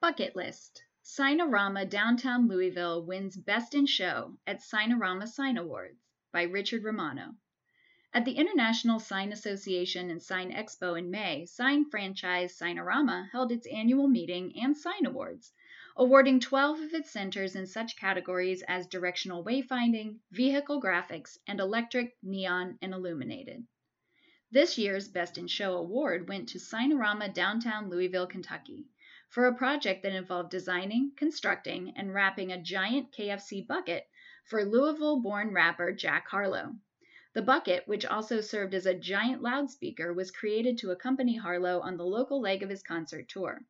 Bucket List. Signorama Downtown Louisville wins Best in Show at Signorama Sign Awards by Richard Romano. At the International Sign Association and Sign Expo in May, sign franchise Signorama held its annual meeting and sign awards, awarding 12 of its centers in such categories as directional wayfinding, vehicle graphics, and electric, neon, and illuminated. This year's Best in Show award went to Signorama Downtown Louisville, Kentucky, for a project that involved designing, constructing, and wrapping a giant KFC bucket for Louisville-born rapper Jack Harlow. The bucket, which also served as a giant loudspeaker, was created to accompany Harlow on the local leg of his concert tour.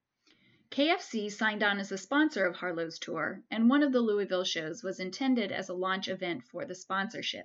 KFC signed on as a sponsor of Harlow's tour, and one of the Louisville shows was intended as a launch event for the sponsorship.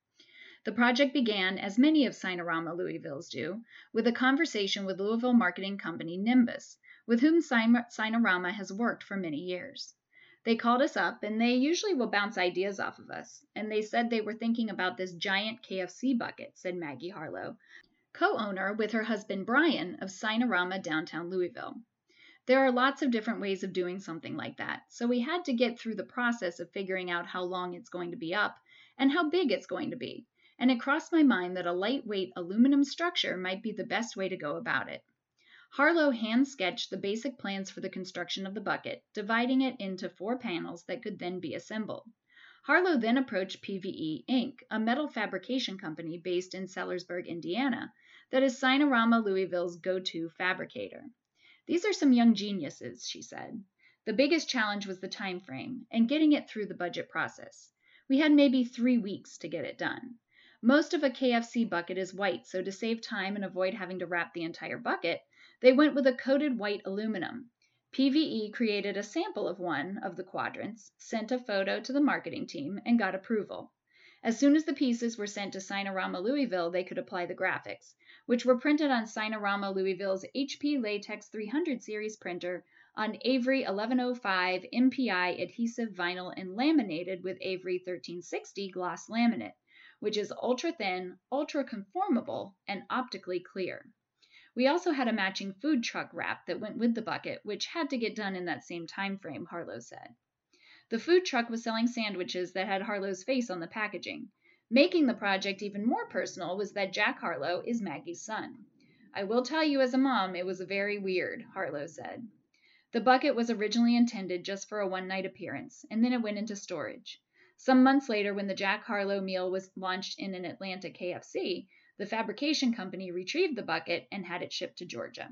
The project began, as many of Signorama Louisville's do, with a conversation with Louisville marketing company Nimbus, with whom Signorama has worked for many years. They called us up, and they usually will bounce ideas off of us, and they said they were thinking about this giant KFC bucket, said Maggie Harlow, co-owner with her husband Brian of Signorama Downtown Louisville. There are lots of different ways of doing something like that, so we had to get through the process of figuring out how long it's going to be up and how big it's going to be, and it crossed my mind that a lightweight aluminum structure might be the best way to go about it. Harlow hand-sketched the basic plans for the construction of the bucket, dividing it into 4 panels that could then be assembled. Harlow then approached PVE Inc., a metal fabrication company based in Sellersburg, Indiana, that is Signorama Louisville's go-to fabricator. These are some young geniuses, she said. The biggest challenge was the time frame and getting it through the budget process. We had maybe 3 weeks to get it done. Most of a KFC bucket is white, so to save time and avoid having to wrap the entire bucket, they went with a coated white aluminum. PVE created a sample of one of the quadrants, sent a photo to the marketing team, and got approval. As soon as the pieces were sent to Signorama Louisville, they could apply the graphics, which were printed on Signorama Louisville's HP Latex 300 series printer on Avery 1105 MPI adhesive vinyl and laminated with Avery 1360 gloss laminate, which is ultra-thin, ultra-conformable, and optically clear. We also had a matching food truck wrap that went with the bucket, which had to get done in that same time frame, Harlow said. The food truck was selling sandwiches that had Harlow's face on the packaging. Making the project even more personal was that Jack Harlow is Maggie's son. I will tell you as a mom, it was very weird, Harlow said. The bucket was originally intended just for a one-night appearance, and then it went into storage. Some months later, when the Jack Harlow meal was launched in an Atlanta KFC, the fabrication company retrieved the bucket and had it shipped to Georgia.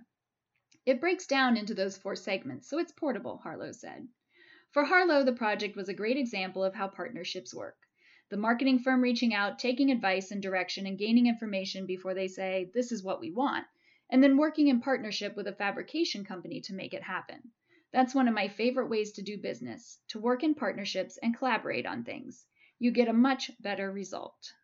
It breaks down into those 4 segments, so it's portable, Harlow said. For Harlow, the project was a great example of how partnerships work. The marketing firm reaching out, taking advice and direction, and gaining information before they say, this is what we want, and then working in partnership with a fabrication company to make it happen. That's one of my favorite ways to do business, to work in partnerships and collaborate on things. You get a much better result.